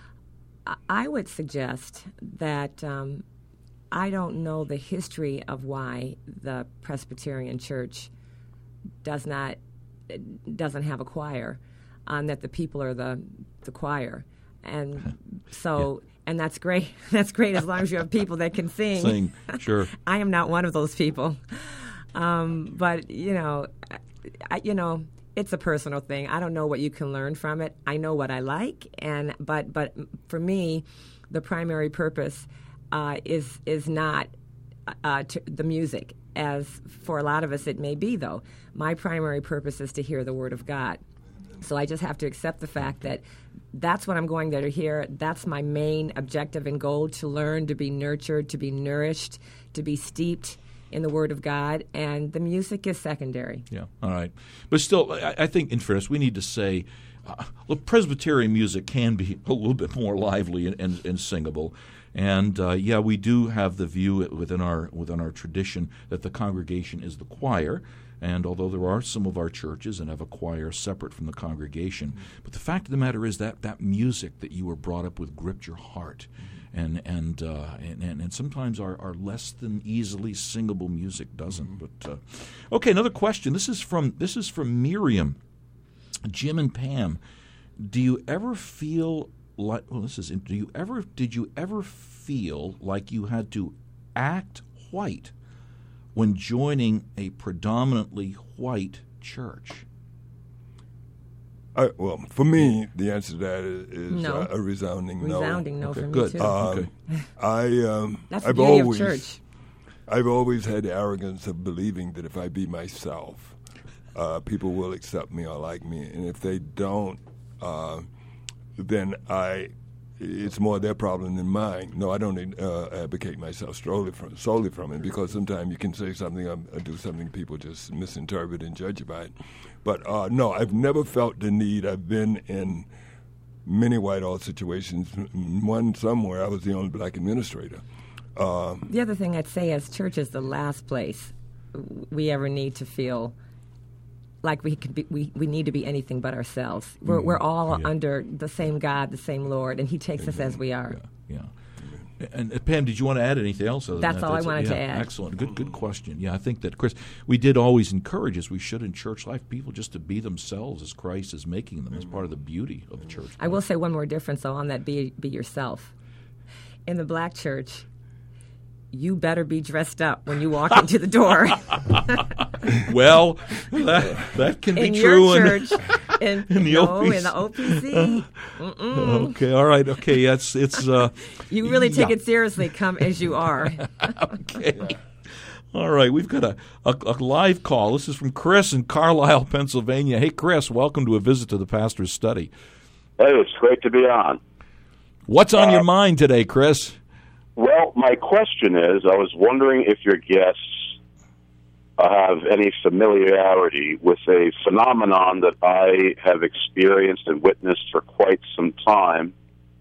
I, I would suggest that um, I don't know the history of why the Presbyterian Church does not doesn't have a choir, um, that the people are the the choir, and so. Yeah. And that's great. That's great as long as you have people that can sing. Sing, sure. I am not one of those people. Um, but, you know, I, you know, it's a personal thing. I don't know what you can learn from it. I know what I like. and But but for me, the primary purpose uh, is, is not uh, to the music, as for a lot of us it may be, though. My primary purpose is to hear the Word of God. So I just have to accept the fact that that's what I'm going there to hear. That's my main objective and goal, to learn, to be nurtured, to be nourished, to be steeped in the Word of God, and the music is secondary. Yeah, all right. But still, I, I think, in fairness, we need to say, uh, look, Presbyterian music can be a little bit more lively and, and, and singable. And, uh, yeah, we do have the view within our within our tradition that the congregation is the choir. And although there are some of our churches that have a choir separate from the congregation, mm-hmm. but the fact of the matter is that that music that you were brought up with gripped your heart. Mm-hmm. And and, uh, and and and sometimes our, our less than easily singable music doesn't. Mm-hmm. But uh, okay, another question. This is from this is from Miriam, Jim and Pam. Do you ever feel like? Well, this is. Do you ever? Did you ever feel like you had to act white when joining a predominantly white church? Uh, well, for me, the answer to that is, is no. uh, a resounding no. Resounding no okay, for me, good. too. Um, okay. I, um, That's the I've beauty always, of church. I've always had the arrogance of believing that if I be myself, uh, people will accept me or like me. And if they don't, uh, then I... it's more their problem than mine. No, I don't uh, advocate myself solely from, solely from it, because sometimes you can say something or do something, people just misinterpret and judge you by it. But uh, no, I've never felt the need. I've been in many whitehall situations. One somewhere, I was the only black administrator. Um, the other thing I'd say is church is the last place we ever need to feel like we could be, we, we need to be anything but ourselves. We're mm-hmm. we're all yeah. under the same God, the same Lord, and He takes Amen. Us as we are. Yeah. yeah. And, and Pam, did you want to add anything else? Other That's than that? all That's I wanted yeah, to add. Excellent. Good good question. Yeah, I think that, Chris, we did always encourage, as we should in church life, people just to be themselves as Christ is making them. As part of the beauty of the church. I will say one more difference, though, on that be, be yourself. In the black church, you better be dressed up when you walk into the door. Well, that, that can in be true. In your church. In, in the no, O P C. in the O P C. Mm-mm. Okay, all right. Okay, yeah, it's... it's uh, you really take yeah. it seriously, come as you are. Okay. All right, we've got a, a, a live call. This is from Chris in Carlisle, Pennsylvania. Hey, Chris, welcome to a visit to the Pastor's Study. Hey, it's great to be on. What's on uh, your mind today, Chris? Well, my question is, I was wondering if your guests have any familiarity with a phenomenon that I have experienced and witnessed for quite some time,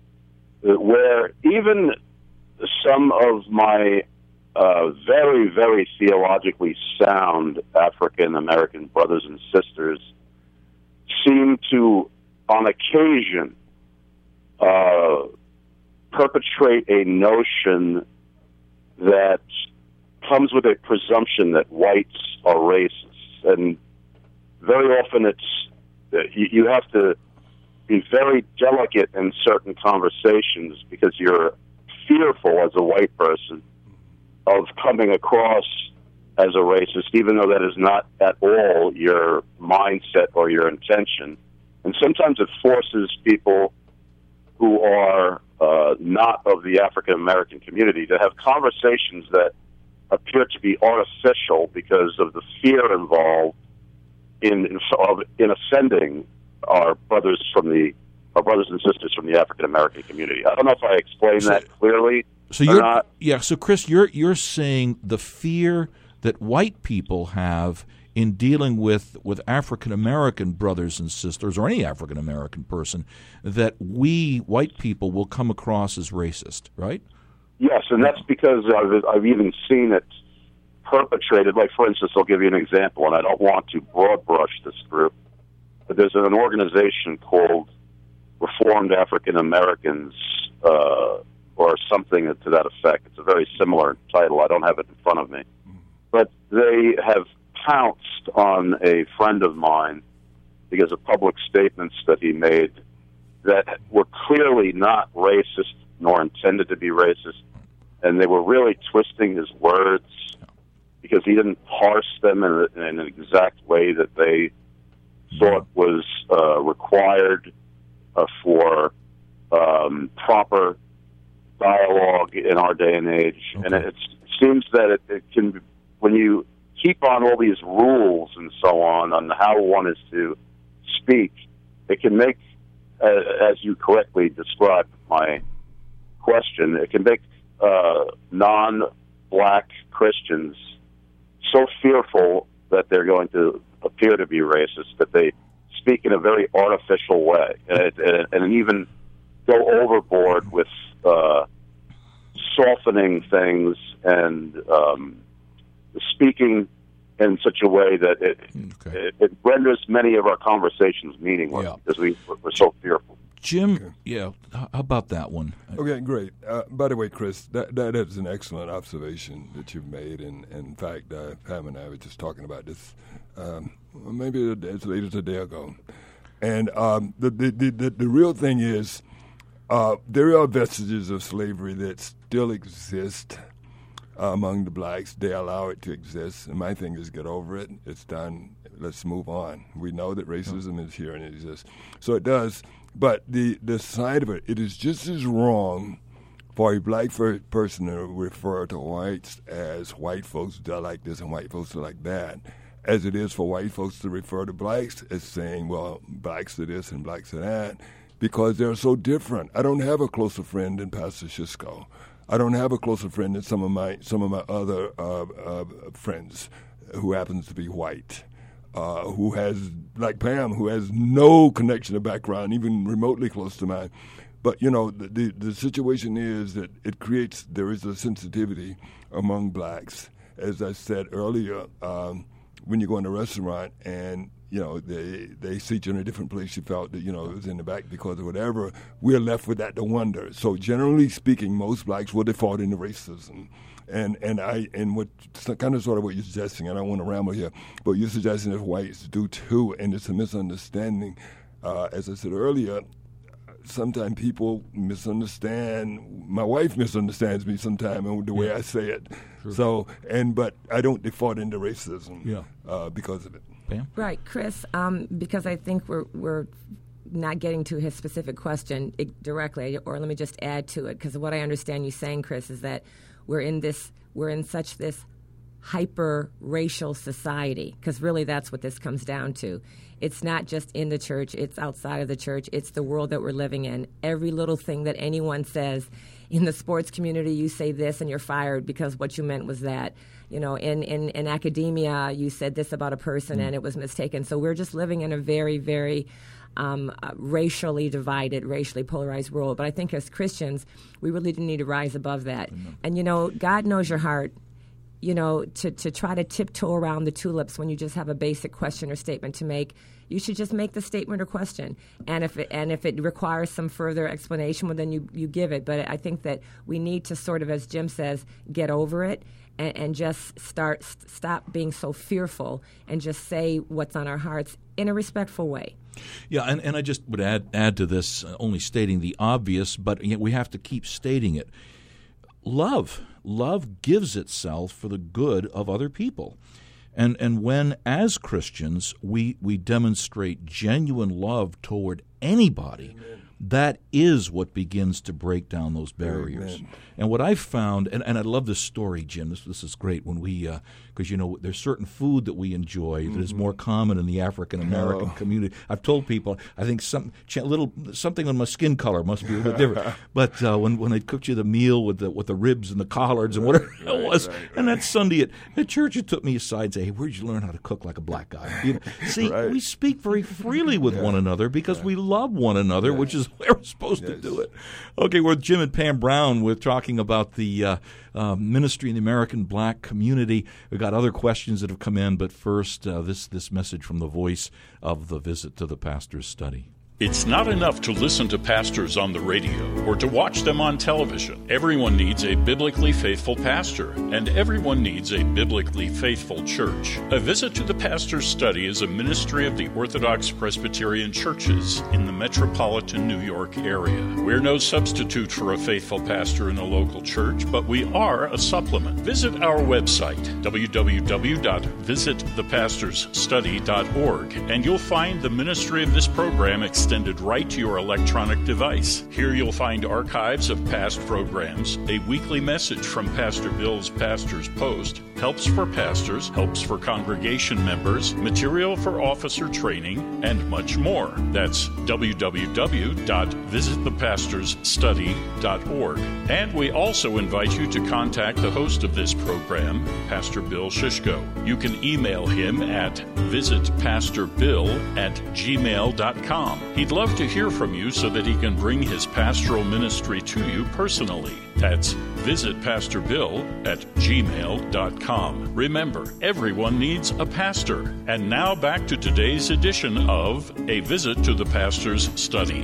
where even some of my uh, very, very theologically sound African-American brothers and sisters seem to, on occasion, uh, perpetrate a notion that comes with a presumption that whites are racist. And very often it's, you, you have to be very delicate in certain conversations because you're fearful as a white person of coming across as a racist, even though that is not at all your mindset or your intention. And sometimes it forces people who are uh, not of the African-American community to have conversations that appear to be artificial because of the fear involved in in, of, in ascending our brothers from the our brothers and sisters from the African American community. I don't know if I explained so, that clearly so or you're, not. Yeah, so Chris, you're you're saying the fear that white people have in dealing with, with African American brothers and sisters, or any African American person, that we white people will come across as racist, right? Yes, and that's because I've, I've even seen it perpetrated. Like, for instance, I'll give you an example, and I don't want to broad brush this group, but there's an organization called Reformed African Americans, uh, or something to that effect. It's a very similar title. I don't have it in front of me. But they have pounced on a friend of mine because of public statements that he made that were clearly not racist nor intended to be racist, and they were really twisting his words because he didn't parse them in, a, in an exact way that they thought was uh, required uh, for um, proper dialogue in our day and age. Okay. And it, it seems that it, it can be, when you keep on all these rules and so on on how one is to speak, it can make, uh, as you correctly described my question, it can make uh, non-black Christians so fearful that they're going to appear to be racist that they speak in a very artificial way, and, and, and even go overboard with uh, softening things and um, speaking in such a way that it, okay. it, it renders many of our conversations meaningless yeah. because we, we're so fearful. Jim, okay. yeah, how about that one? Okay, great. Uh, by the way, Chris, that that is an excellent observation that you've made, and, and in fact, uh, Pam and I were just talking about this um, maybe as late as a day ago. And um, the, the, the the real thing is, uh, there are vestiges of slavery that still exist uh, among the blacks. They allow it to exist, and my thing is get over it. It's done. Let's move on. We know that racism is here and it exists, so it does. But the, the side of it, it is just as wrong for a black person to refer to whites as white folks are like this and white folks are like that, as it is for white folks to refer to blacks as saying, well, blacks are this and blacks are that, because they're so different. I don't have a closer friend than Pastor Shisco. I don't have a closer friend than some of my some of my other uh, uh, friends who happens to be white. Uh, who has, like Pam, who has no connection or background, even remotely close to mine. But, you know, the, the, the situation is that it creates, there is a sensitivity among blacks. As I said earlier, um, when you go in a restaurant and, you know, they they seat you in a different place, you felt that, you know, it was in the back because of whatever, we're left with that to wonder. So generally speaking, most blacks will default into racism. And and I and what kind of sort of what you're suggesting, I don't want to ramble here, but you're suggesting that whites do too, and it's a misunderstanding. Uh, as I said earlier, sometimes people misunderstand. My wife misunderstands me sometimes and the way yeah. I say it. Sure. So and but I don't default into racism yeah. uh, because of it. Pam? Right, Chris. Um, because I think we're we're. not getting to his specific question directly, or let me just add to it, because what I understand you saying, Chris, is that we're in this, we're in such this hyper-racial society, because really that's what this comes down to. It's not just in the church, it's outside of the church, it's the world that we're living in. Every little thing that anyone says, in the sports community, you say this and you're fired because what you meant was that. You know, in, in, in academia, you said this about a person mm. and it was mistaken. So we're just living in a very, very Um, uh, racially divided, racially polarized world. But I think as Christians, we really need to rise above that. Mm-hmm. And, you know, God knows your heart. You know, to, to try to tiptoe around the tulips when you just have a basic question or statement to make, you should just make the statement or question. And if it, and if it requires some further explanation, well, then you, you give it. But I think that we need to sort of, as Jim says, get over it and, and just start st- stop being so fearful and just say what's on our hearts in a respectful way. Yeah, and, and I just would add add to this, uh, only stating the obvious, but yet we have to keep stating it. Love. Love gives itself for the good of other people. And and when, as Christians, we, we demonstrate genuine love toward anybody, Amen. that is what begins to break down those barriers. Amen. And what I've found, and, and I love this story, Jim, this, this is great, when we, because, uh, you know, there's certain food that we enjoy mm-hmm. that is more common in the African-American oh. community. I've told people, I think some ch- little something on my skin color must be a little bit different. But uh, when, when they cooked you the meal with the with the ribs and the collards and whatever right, it was, right, right. and that Sunday at, at church, it took me aside and say, hey, where'd you learn how to cook like a black guy? You know, see, right. we speak very freely with yeah. one another because yeah. we love one another, yeah. which is where we're supposed yes. to do it. Okay, we're with Jim and Pam Brown. We're talking about the uh, uh, ministry in the American black community. We've got other questions that have come in, but first, uh, this, this message from the voice of the Visit to the Pastor's Study. It's not enough to listen to pastors on the radio or to watch them on television. Everyone needs a biblically faithful pastor, and everyone needs a biblically faithful church. A Visit to the Pastor's Study is a ministry of the Orthodox Presbyterian churches in the metropolitan New York area. We're no substitute for a faithful pastor in a local church, but we are a supplement. Visit our website, w w w dot visit the pastors study dot org, and you'll find the ministry of this program extended extended right to your electronic device. Here you'll find archives of past programs, a weekly message from Pastor Bill's Pastor's Post, helps for pastors, helps for congregation members, material for officer training, and much more. That's w w w dot visit the pastors study dot org. And we also invite you to contact the host of this program, Pastor Bill Shishko. You can email him at visit pastor bill at gmail dot com. He'd love to hear from you so that he can bring his pastoral ministry to you personally. That's visit pastor bill at gmail dot com. Remember, everyone needs a pastor. And now back to today's edition of A Visit to the Pastor's Study.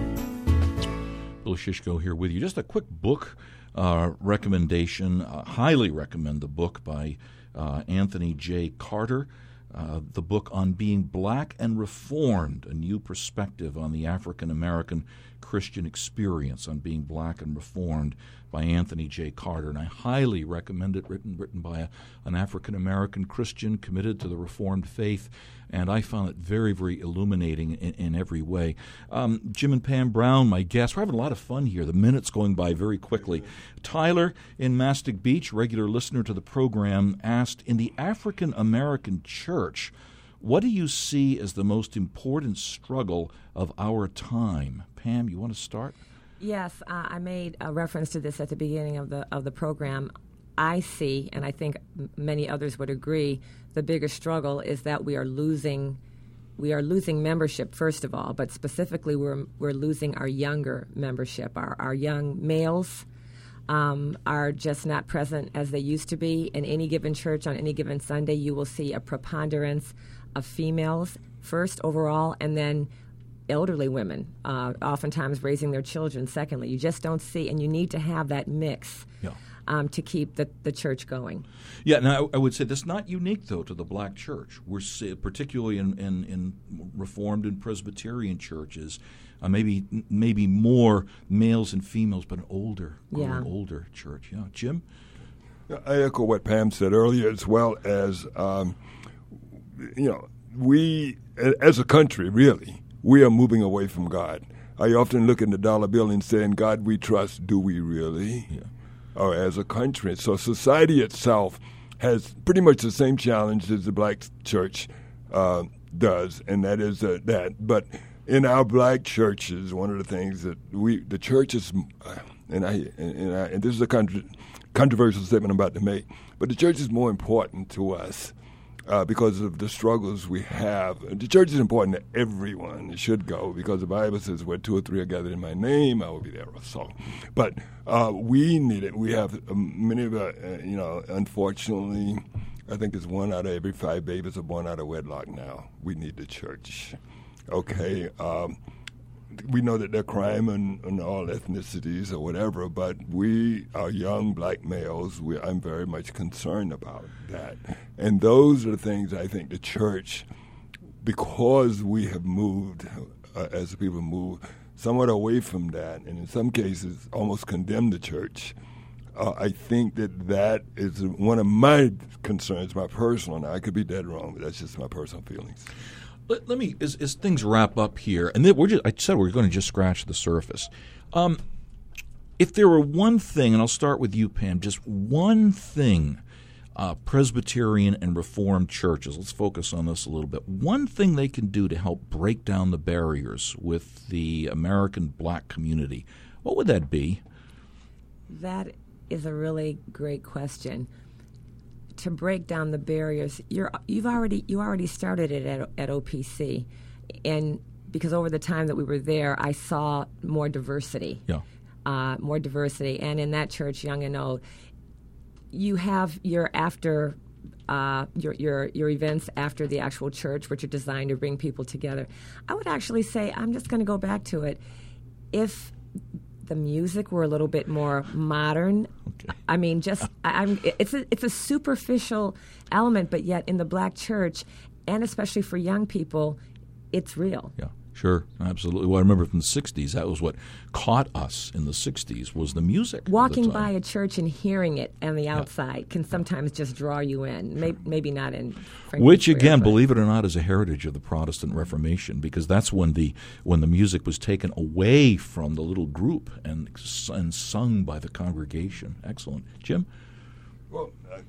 Bill Shishko here with you. Just a quick book uh, recommendation. Uh, highly recommend the book by uh, Anthony J. Carter. Uh, the book on being black and reformed, a new perspective on the African-American Christian experience on being black and reformed by Anthony J. Carter. And I highly recommend it, written written by a, an African-American Christian committed to the Reformed faith. And I found it very, very illuminating in, in every way. Um, Jim and Pam Brown, my guests, we're having a lot of fun here. The minute's going by very quickly. Tyler in Mastic Beach, regular listener to the program, asked, in the African-American church, what do you see as the most important struggle of our time? Pam, you want to start? Yes, uh, I made a reference to this at the beginning of the of the program. I see, and I think many others would agree, the biggest struggle is that we are losing we are losing membership, first of all, but specifically we're we're losing our younger membership. Our our young males um, are just not present as they used to be. In any given church on any given Sunday, you will see a preponderance of females first overall, and then elderly women, uh, oftentimes raising their children secondly. You just don't see, and you need to have that mix. Yeah. Um, to keep the, the church going. Yeah, now I, I would say that's not unique, though, to the black church. We're particularly in, in, in Reformed and Presbyterian churches, uh, maybe maybe more males and females, but an older, yeah. older church. Yeah, Jim? I echo what Pam said earlier, as well as, um, you know, we, as a country, really, we are moving away from God. I often look in the dollar bill and say, in God we trust, do we really? Yeah. Or as a country. So society itself has pretty much the same challenge as the black church uh, does, and that is uh, that. But in our black churches, one of the things that we, the church is, uh, and I, and, I, and this is a contra- controversial statement I'm about to make, but the church is more important to us uh, because of the struggles we have. The church is important to everyone. It should go, because the Bible says where two or three are gathered in my name, I will be there also. But uh, we need it. We have um, many of our, uh, you know, unfortunately, I think it's one out of every five babies are born out of wedlock now. We need the church. Okay. Um, we know that there are crime in, in all ethnicities or whatever, but we are young black males. We, I'm very much concerned about that. And those are the things I think the church, because we have moved, uh, as people move, somewhat away from that, and in some cases almost condemn the church, uh, I think that that is one of my concerns, my personal, now I could be dead wrong, but that's just my personal feelings. let, let me, as, as things wrap up here, and then we're just, I said we're going to just scratch the surface. Um, if there were one thing, and I'll start with you, Pam, just one thing uh, Presbyterian and Reformed churches, let's focus on this a little bit, one thing they can do to help break down the barriers with the American black community, what would that be? That is a really great question. To break down the barriers, you're you've already you already started it at, at O P C, and because over the time that we were there, I saw more diversity, yeah, uh, more diversity, and in that church, Young and Old, you have your after uh, your your your events after the actual church, which are designed to bring people together. I would actually say I'm just going to go back to it. If the music were a little bit more modern. Okay. I mean, just I, I'm. It's a it's a superficial element, but yet in the black church, and especially for young people, it's real. Yeah, sure, absolutely. Well, I remember from the sixties, that was what caught us in the sixties was the music. Walking by a church and hearing it on the outside yeah. can sometimes just draw you in. Maybe, maybe not in. Which again, believe it or not, is a heritage of the Protestant Reformation, because that's when the when the music was taken away from the little group and and sung by the congregation. Excellent, Jim. Well, uh,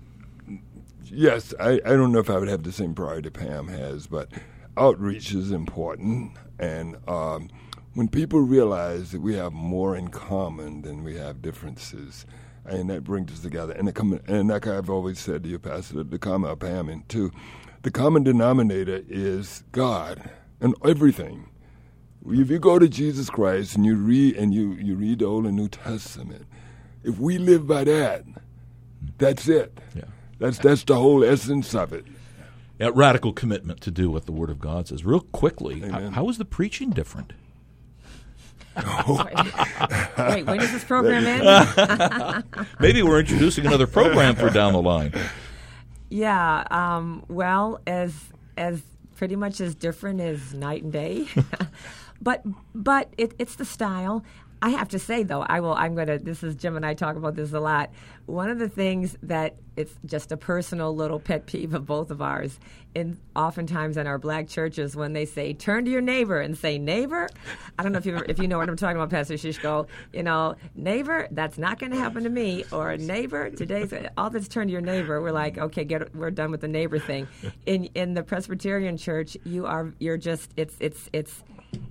yes, I, I don't know if I would have the same priority Pam has, but outreach is important, and um, when people realize that we have more in common than we have differences, and that brings us together. And, the, and like I've always said to you, Pastor, the common, Pam, and too, the common denominator is God and everything. If you go to Jesus Christ and you read and you, you read the Old and New Testament, if we live by that, that's it. Yeah. That's that's the whole essence of it. That radical commitment to do what the Word of God says. Real quickly, Amen. how is the preaching different? Wait, when does this program end? Maybe we're introducing another program for down the line. Yeah, um, well, as as pretty much as different as night and day, but but it, it's the style. I have to say, though, I will. I'm going to. This is Jim and I talk about this a lot. One of the things that it's just a personal little pet peeve of both of ours, and oftentimes in our black churches, when they say "turn to your neighbor" and say "neighbor," I don't know if you if you know what I'm talking about, Pastor Shishko. You know, neighbor, that's not going to happen to me, or neighbor. Today's all this "turn to your neighbor." We're like, okay, get we're done with the neighbor thing. In in the Presbyterian church, you are you're just it's it's it's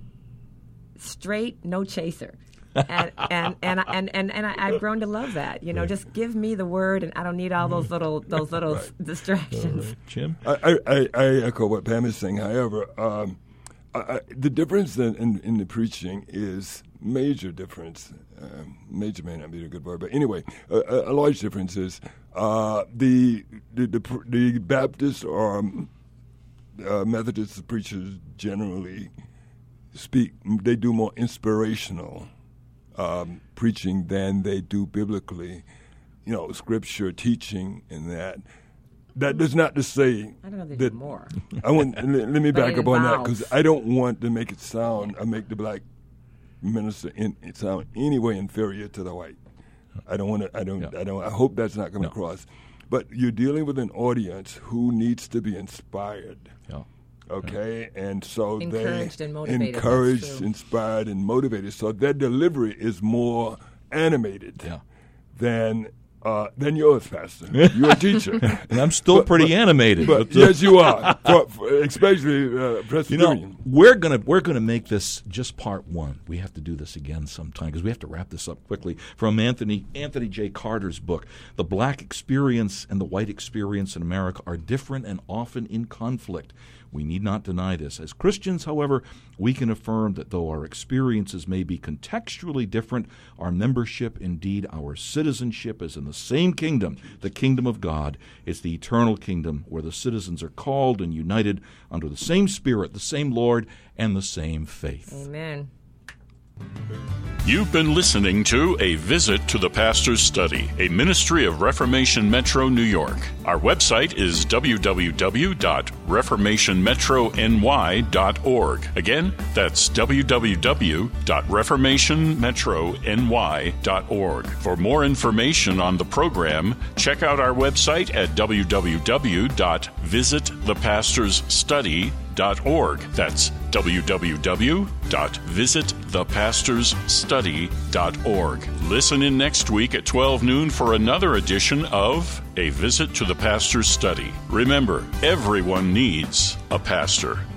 straight, no chaser. and and and and and, and I, I've grown to love that. You know, yeah. Just give me the word, and I don't need all those little those little right. distractions. Right. Jim, I, I, I echo what Pam is saying. However, um, I, I, the difference in, in, in the preaching is major difference. Um, major may not be a good word, but anyway, a, a large difference is uh, the, the the the Baptist or um, uh, Methodist preachers generally speak. They do more inspirational Um, preaching than they do biblically, you know, scripture teaching and that. That does not to say I don't know they that do more. I want let, let me back it up on that involves. because I don't want to make it sound I make the black minister in, it sound any way inferior to the white. I don't want to. I don't. Yeah. I don't. I hope that's not coming No. across. But you're dealing with an audience who needs to be inspired. yeah. Okay, and so Encouraged they and motivated, that's encouraged, true. inspired, and motivated. So their delivery is more animated Yeah. than uh, than yours, Pastor. You're a teacher, And I'm still But- pretty but- animated. but but, uh, yes, you are, for, for, especially uh, You know, Presbyterian. we're gonna we're gonna make this just part one. We have to do this again sometime because we have to wrap this up quickly. From Anthony Anthony J. Carter's book, "The Black Experience and the White Experience in America Are Different and Often in Conflict." We need not deny this. As Christians, however, we can affirm that though our experiences may be contextually different, our membership, indeed our citizenship, is in the same kingdom, the kingdom of God. It's the eternal kingdom where the citizens are called and united under the same Spirit, the same Lord, and the same faith. Amen. You've been listening to A Visit to the Pastor's Study, a ministry of Reformation Metro New York. Our website is w w w dot reformation metro n y dot org. Again, that's w w w dot reformation metro n y dot org. For more information on the program, check out our website at w w w dot visit the pastors study dot org. That's w w w dot visit the pastors study dot org. Listen in next week at twelve noon for another edition of A Visit to the Pastor's Study. Remember, everyone needs a pastor.